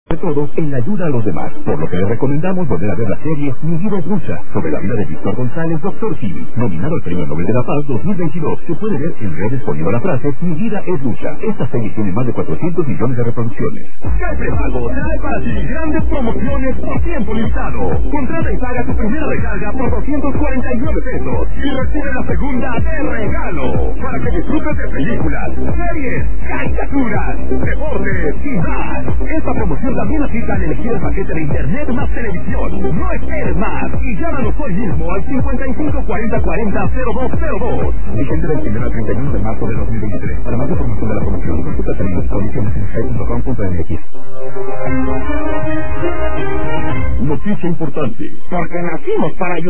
de todos en la ayuda a los demás, por lo que le recomendamos volver a ver la serie Mi vida es lucha, sobre la vida de Víctor González, Dr. Simi, nominado al Premio Nobel de la Paz 2022. Se puede ver en redes poniendo la frase Mi vida es lucha. Esta serie tiene más de 400 millones de reproducciones. Prepago trae para ti grandes promociones por tiempo limitado. Contrata y paga tu primera recarga por 249 pesos y recibe la segunda de regalo, para que disfrutes de películas, series, caricaturas, deportes y más. Esta promoción también aplica al elegir el paquete de internet más televisión. No esperes más y llámanos hoy mismo al 55 40 40 0202. Vigente del 1 al 31 de marzo de 2023. Para más información de la promoción, consulta términos y condiciones en facebook.com.mx. Noticia importante, porque nacimos para ayudar.